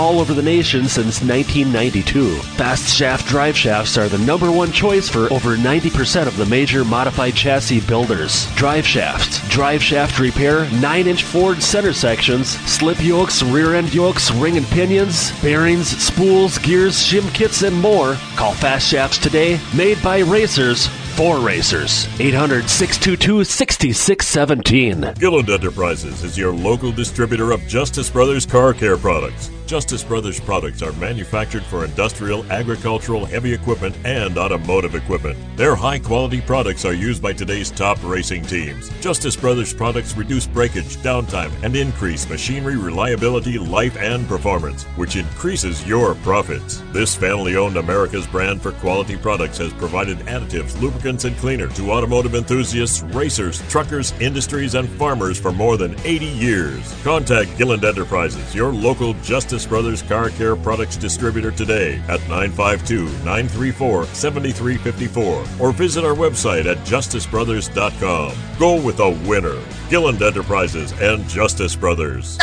all over the nation since 1992. Fast Shaft drive shafts are the #1 choice for over 90% of the major modified chassis builders. Drive shafts, drive shaft repair, 9-inch Ford center sections, slip yokes, rear end yokes, ring and pinions, bearings, spools, gears, shim kits, and more. Call Fast Shafts today, made by racers for racers. 800-622-6617. Gilland Enterprises is your local distributor of Justice Brothers Car Care products. Justice Brothers products are manufactured for industrial, agricultural, heavy equipment, and automotive equipment. Their high-quality products are used by today's top racing teams. Justice Brothers products reduce breakage, downtime, and increase machinery reliability, life, and performance, which increases your profits. This family-owned America's brand for quality products has provided additives, lubricants, and cleaner to automotive enthusiasts, racers, truckers, industries, and farmers for more than 80 years. Contact Gilland Enterprises, your local Justice Brothers Car Care Products distributor today at 952-934-7354 or visit our website at justicebrothers.com. Go with a winner. Gilland Enterprises and Justice Brothers.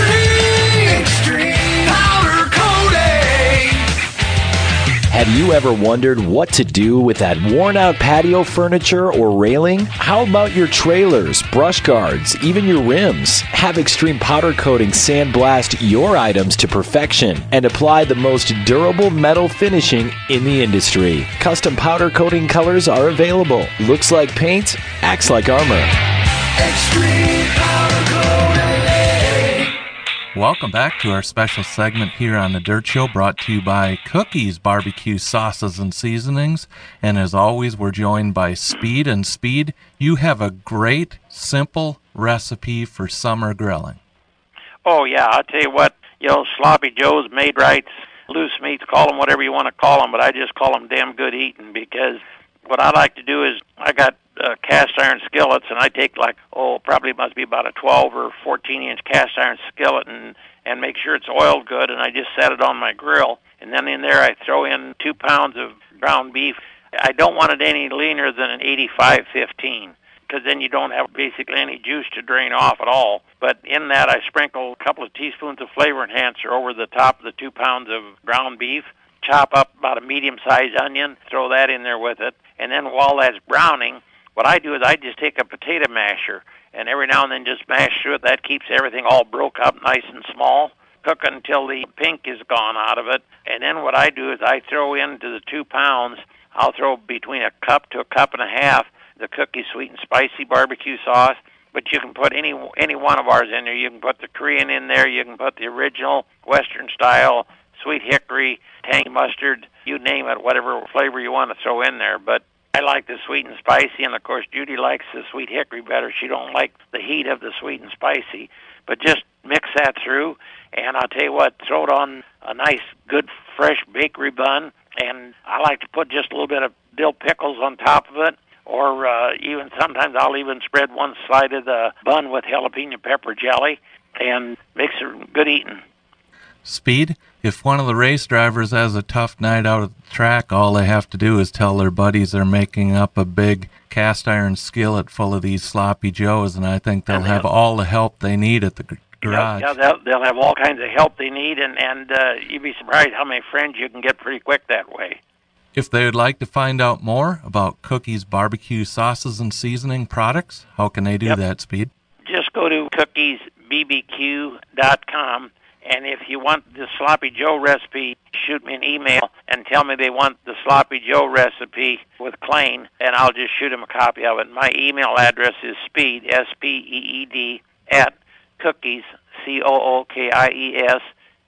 Extreme powder coating. Have you ever wondered what to do with that worn-out patio furniture or railing? How about your trailers, brush guards, even your rims? Have Extreme Powder Coating sandblast your items to perfection and apply the most durable metal finishing in the industry. Custom powder coating colors are available. Looks like paint, acts like armor. Extreme powder coating. Welcome back to our special segment here on The Dirt Show, brought to you by Cookies Barbecue Sauces and Seasonings. And as always, we're joined by Speed. And Speed, you have a great, simple recipe for summer grilling. Oh, yeah, I'll tell you what, sloppy joes, made rights, loose meats, call them whatever you want to call them, but I just call them damn good eating, because what I like to do is I got cast iron skillets, and I take probably must be about a 12 or 14-inch cast iron skillet and make sure it's oiled good, and I just set it on my grill. And then in there I throw in 2 pounds of ground beef. I don't want it any leaner than an 85-15, because then you don't have basically any juice to drain off at all. But in that I sprinkle a couple of teaspoons of flavor enhancer over the top of the 2 pounds of ground beef, chop up about a medium-sized onion, throw that in there with it, and then while that's browning, what I do is I just take a potato masher and every now and then just mash through it. That keeps everything all broke up nice and small. Cook it until the pink is gone out of it. And then what I do is I throw into the 2 pounds, I'll throw between a cup to a cup and a half the Cookie Sweet and Spicy barbecue sauce. But you can put any one of ours in there. You can put the Korean in there. You can put the original Western style sweet hickory, tangy mustard, you name it, whatever flavor you want to throw in there. But I like the sweet and spicy, and of course Judy likes the sweet hickory better. She don't like the heat of the sweet and spicy. But just mix that through, and I'll tell you what, throw it on a nice, good, fresh bakery bun, and I like to put just a little bit of dill pickles on top of it, or even sometimes I'll even spread one side of the bun with jalapeno pepper jelly, and makes it good eating. Speed, if one of the race drivers has a tough night out at the track, all they have to do is tell their buddies they're making up a big cast iron skillet full of these sloppy joes, and I think they'll have all the help they need at the garage. Yeah, they'll have all kinds of help they need, and you'd be surprised how many friends you can get pretty quick that way. If they would like to find out more about Cookies Barbecue Sauces and Seasoning products, how can they do that, Speed? Just go to cookiesbbq.com. And if you want the Sloppy Joe recipe, shoot me an email and tell me they want the Sloppy Joe recipe with Klain, and I'll just shoot them a copy of it. My email address is speed, S-P-E-E-D, at cookies, C-O-O-K-I-E-S,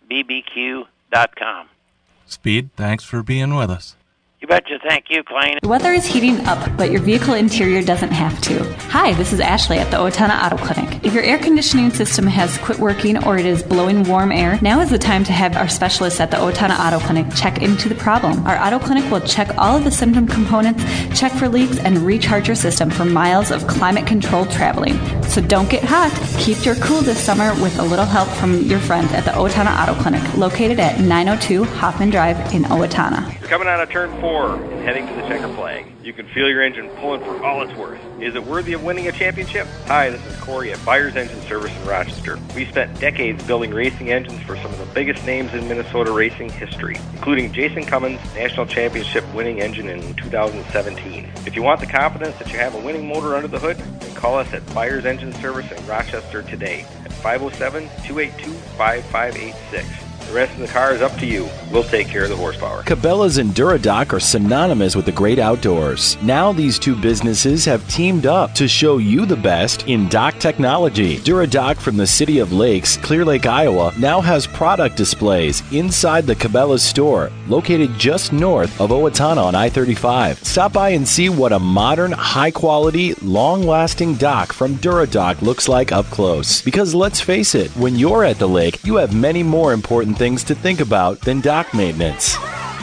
bbq.com. Speed, thanks for being with us. You betcha. Thank you, Klain. The weather is heating up, but your vehicle interior doesn't have to. Hi, this is Ashley at the Owatonna Auto Clinic. If your air conditioning system has quit working or it is blowing warm air, now is the time to have our specialists at the Owatonna Auto Clinic check into the problem. Our auto clinic will check all of the symptom components, check for leaks, and recharge your system for miles of climate-controlled traveling. So don't get hot. Keep your cool this summer with a little help from your friends at the Owatonna Auto Clinic, located at 902 Hoffman Drive in Owatonna. Coming out of turn 4 roar and heading to the checker flag. You can feel your engine pulling for all it's worth. Is it worthy of winning a championship? Hi, this is Corey at Byers Engine Service in Rochester. We spent decades building racing engines for some of the biggest names in Minnesota racing history, including Jason Cummins' national championship winning engine in 2017. If you want the confidence that you have a winning motor under the hood, then call us at Byers Engine Service in Rochester today at 507-282-5586. The rest of the car is up to you. We'll take care of the horsepower. Cabela's and DuraDock are synonymous with the great outdoors. Now these two businesses have teamed up to show you the best in dock technology. DuraDock from the City of Lakes, Clear Lake, Iowa, now has product displays inside the Cabela's store, located just north of Owatonna on I-35. Stop by and see what a modern, high-quality, long-lasting dock from DuraDock looks like up close. Because let's face it, when you're at the lake, you have many more important things to think about than dock maintenance.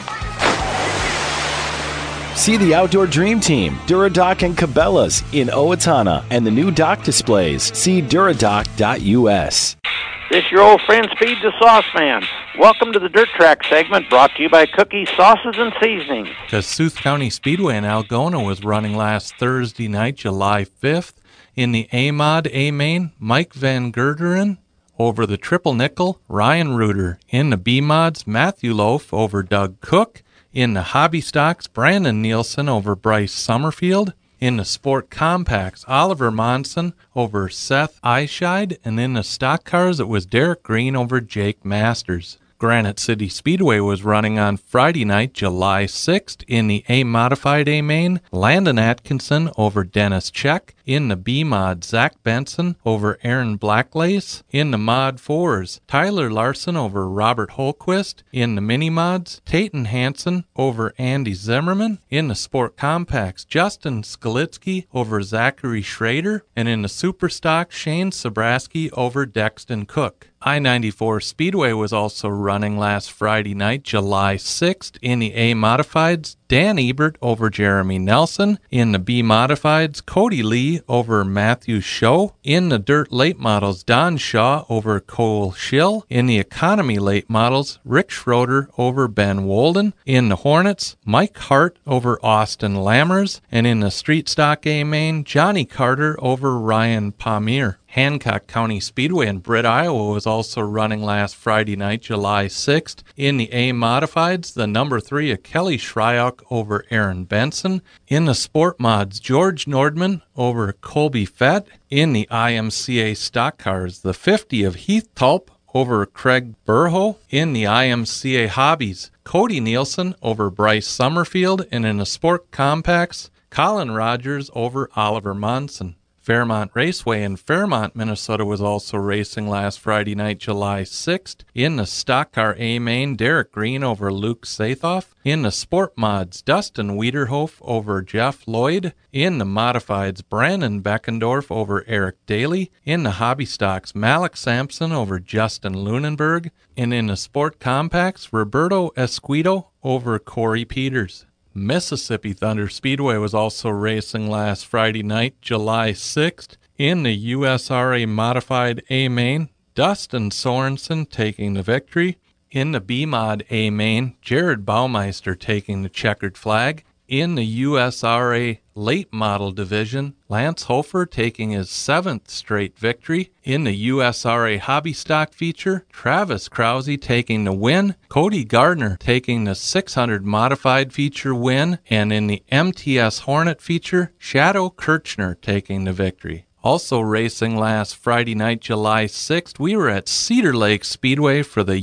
See the Outdoor Dream Team, DuraDock and Cabela's in Owatonna, and the new dock displays. See duradock.us. This your old friend Speed the Sauce Man. Welcome to the Dirt Track segment brought to you by Cookie Sauces and Seasonings. Kossuth County Speedway in Algona was running last Thursday night, July 5th. In the A-Mod A-Main, Mike Van Gerderen over the Triple Nickel, Ryan Reuter. In the B-Mods, Matthew Loaf over Doug Cook. In the Hobby Stocks, Brandon Nielsen over Bryce Summerfield. In the Sport Compacts, Oliver Monson over Seth Eischeid. And in the Stock Cars, it was Derek Green over Jake Masters. Granite City Speedway was running on Friday night, July 6th. In the A-Modified A-Main, Landon Atkinson over Dennis Check. In the B-Mod, Zach Benson over Aaron Blacklace. In the Mod 4s, Tyler Larson over Robert Holquist. In the Mini-Mods, Tayton Hansen over Andy Zimmerman. In the Sport Compacts, Justin Skalitsky over Zachary Schrader. And in the Super Stock, Shane Sobraski over Dexton Cook. I-94 Speedway was also running last Friday night, July 6th. In the A-Modifieds, Dan Ebert over Jeremy Nelson. In the B-Modifieds, Cody Lee over Matthew Show. In the Dirt Late Models, Don Shaw over Cole Schill. In the Economy Late Models, Rick Schroeder over Ben Wolden. In the Hornets, Mike Hart over Austin Lammers. And in the Street Stock A-Main, Johnny Carter over Ryan Palmier. Hancock County Speedway in Britt, Iowa was also running last Friday night, July 6th. In the A-Modifieds, the number 3 of Kelly Shryock over Aaron Benson. In the Sport Mods, George Nordman over Colby Fett. In the IMCA Stock Cars, the 50 of Heath Tulp over Craig Burho. In the IMCA Hobbies, Cody Nielsen over Bryce Summerfield. And in the Sport Compacts, Colin Rogers over Oliver Monson. Fairmont Raceway in Fairmont, Minnesota was also racing last Friday night, July 6th. In the Stock Car A-Main, Derek Green over Luke Sathoff. In the Sport Mods, Dustin Wiederhof over Jeff Lloyd. In the Modifieds, Brandon Beckendorf over Eric Daly. In the Hobby Stocks, Malik Sampson over Justin Lunenberg. And in the Sport Compacts, Roberto Esquido over Corey Peters. Mississippi Thunder Speedway was also racing last Friday night, July 6th. In the USRA Modified A-Main, Dustin Sorensen taking the victory. In the B-Mod A-Main, Jared Baumeister taking the checkered flag. In the USRA Late Model Division, Lance Hofer taking his 7th straight victory. In the USRA Hobby Stock feature, Travis Krause taking the win. Cody Gardner taking the 600 Modified feature win. And in the MTS Hornet feature, Shadow Kirchner taking the victory. Also racing last Friday night, July 6th, we were at Cedar Lake Speedway for the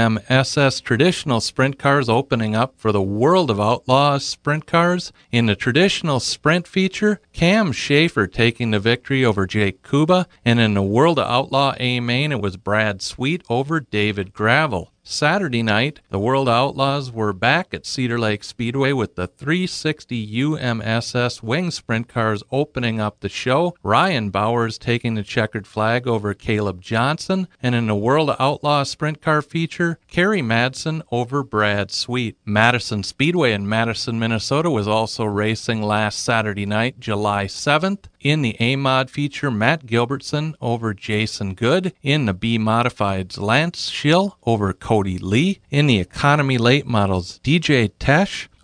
UMSS Traditional Sprint Cars opening up for the World of Outlaws Sprint Cars. In the Traditional Sprint feature, Cam Schaefer taking the victory over Jake Kuba. And in the World of Outlaw A-Main, it was Brad Sweet over David Gravel. Saturday night, the World Outlaws were back at Cedar Lake Speedway with the 360 UMSS Wing Sprint Cars opening up the show. Ryan Bowers taking the checkered flag over Caleb Johnson. And in the World Outlaw Sprint Car feature, Kerry Madsen over Brad Sweet. Madison Speedway in Madison, Minnesota was also racing last Saturday night, July 7th. In the A-Mod feature, Matt Gilbertson over Jason Good. In the B-Modifieds, Lance Schill over Cody Lee. In the Economy Late Models, DJ Tesh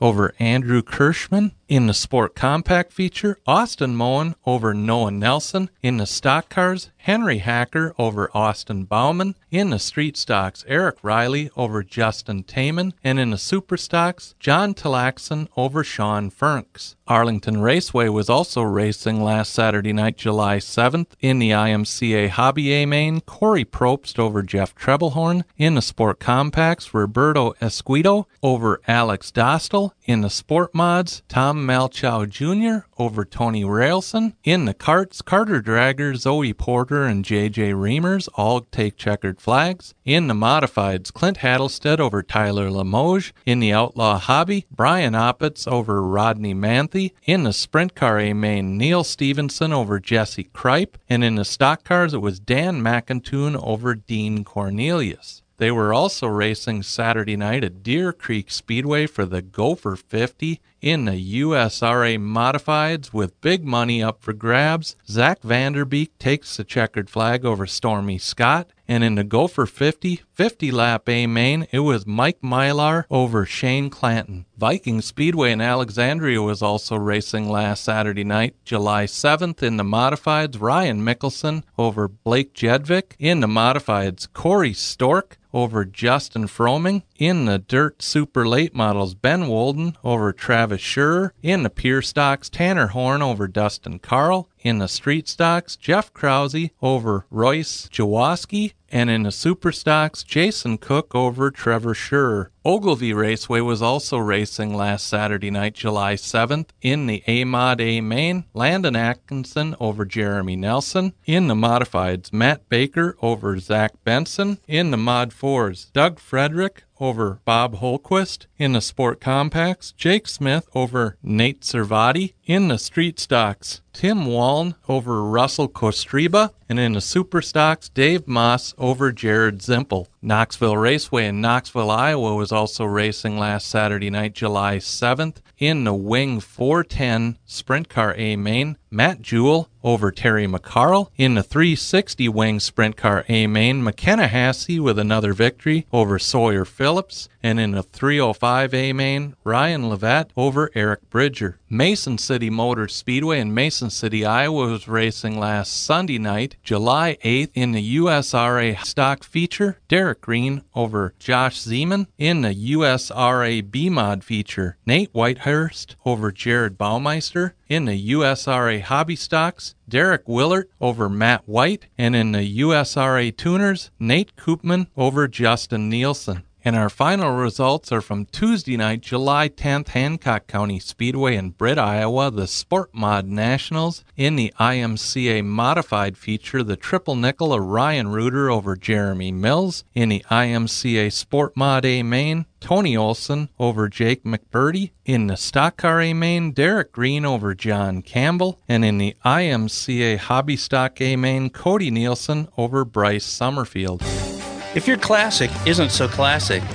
over Andrew Kirschman. In the Sport Compact feature, Austin Moen over Noah Nelson. In the Stock Cars, Henry Hacker over Austin Bauman. In the Street Stocks, Eric Riley over Justin Taman. And in the Super Stocks, John Tillackson over Sean Fernks. Arlington Raceway was also racing last Saturday night, July 7th. In the IMCA Hobby A Main, Corey Probst over Jeff Trebelhorn. In the Sport Compacts, Roberto Esquido over Alex Dostal. In the Sport Mods, Tom Malchow Jr. over Tony Railson. In the Karts, Carter Dragger, Zoe Porter, and J.J. Reimers all take checkered flags. In the Modifieds, Clint Hattelstead over Tyler Limoges. In the Outlaw Hobby, Brian Oppitz over Rodney Manthe. In the Sprint Car A Main, Neil Stevenson over Jesse Kripe. And in the Stock Cars, it was Dan McIntoon over Dean Cornelius. They were also racing Saturday night at Deer Creek Speedway for the Gopher 50 in the USRA Modifieds with big money up for grabs. Zach Vanderbeek takes the checkered flag over Stormy Scott. And in the Gopher 50 50-lap A Main, it was Mike Mylar over Shane Clanton. Viking Speedway in Alexandria was also racing last Saturday night, July 7th. In the Modifieds, Ryan Mickelson over Blake Jedvik. In the Modifieds, Corey Stork over Justin Froming. In the Dirt Super Late Models, Ben Wolden over Travis Schurer. In the Pure Stocks, Tanner Horn over Dustin Carl. In the Street Stocks, Jeff Krause over Royce Jaworski. And in the Super Stocks, Jason Cook over Trevor Schurer. Ogilvy Raceway was also racing last Saturday night, July 7th. In the A-Mod A Main, Landon Atkinson over Jeremy Nelson. In the Modifieds, Matt Baker over Zach Benson. In the Mod 4s, Doug Frederick over Bob Holquist. In the Sport Compacts, Jake Smith over Nate Servati. In the Street Stocks, Tim Waln over Russell Kostreba. And in the Super Stocks, Dave Moss over Jared Zimpel. Knoxville Raceway in Knoxville, Iowa was also racing last Saturday night, July 7th. In the Wing 410 Sprint Car A Main, Matt Jewell over Terry McCarl. In the 360 Wing Sprint Car A Main, McKenna Hassey with another victory over Sawyer Phillips. And in the 305 A Main, Ryan Levatt over Eric Bridger. Mason City Motor Speedway in Mason City, Iowa was racing last Sunday night, July 8th. In the USRA Stock Feature, Derek Green over Josh Zeman. In the USRA B-Mod Feature, Nate Whitehurst over Jared Baumeister. In the USRA Hobby Stocks, Derek Willert over Matt White. And in the USRA Tuners, Nate Koopman over Justin Nielsen. And our final results are from Tuesday night, July 10th, Hancock County Speedway in Britt, Iowa, the Sport Mod Nationals. In the IMCA Modified Feature, the Triple Nickel of Ryan Reuter over Jeremy Mills. In the IMCA Sport Mod A Main, Tony Olson over Jake McBurdy. In the Stock Car A Main, Derek Green over John Campbell. And in the IMCA Hobby Stock A Main, Cody Nielsen over Bryce Summerfield. If your classic isn't so classic,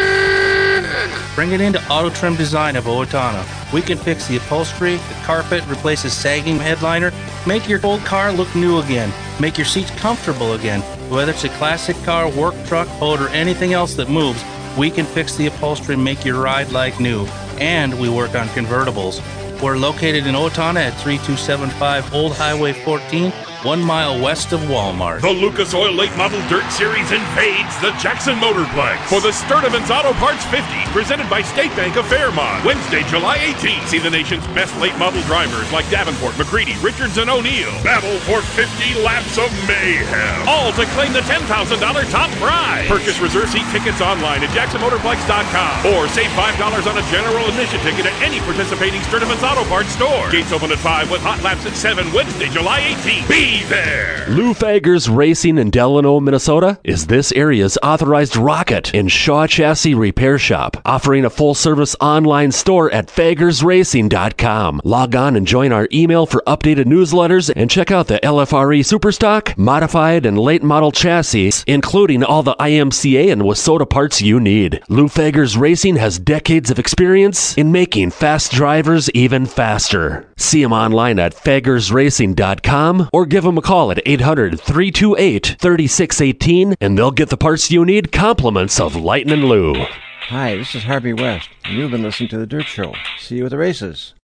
bring it into Auto Trim Design of Owatonna. We can fix the upholstery, the carpet, replace a sagging headliner, make your old car look new again, make your seats comfortable again. Whether it's a classic car, work truck, boat, or anything else that moves, we can fix the upholstery and make your ride like new. And we work on convertibles. We're located in Owatonna at 3275 Old Highway 14, 1 mile west of Walmart. The Lucas Oil Late Model Dirt Series invades the Jackson Motorplex for the Sturdivant's Auto Parts 50, presented by State Bank of Fairmont. Wednesday, July 18th. See the nation's best late model drivers like Davenport, McCready, Richards, and O'Neill battle for 50 laps of mayhem. All to claim the $10,000 top prize. Purchase reserve seat tickets online at jacksonmotorplex.com or save $5 on a general admission ticket at any participating Sturdivant's Auto Parts store. Gates open at 5 with hot laps at 7. Wednesday, July 18th. Be there. Lou Fagers Racing in Delano, Minnesota is this area's authorized rocket and Shaw Chassis repair shop, offering a full-service online store at fagersracing.com. Log on and join our email for updated newsletters and check out the LFRE Superstock, modified, and late model chassis, including all the IMCA and WISSOTA parts you need. Lou Fagers Racing has decades of experience in making fast drivers even faster. See him online at fagersracing.com or give them a call at 800-328-3618 and they'll get the parts you need, compliments of Lightnin' Lou. Hi, this is Harvey West, and you've been listening to The Dirt Show. See you at the races.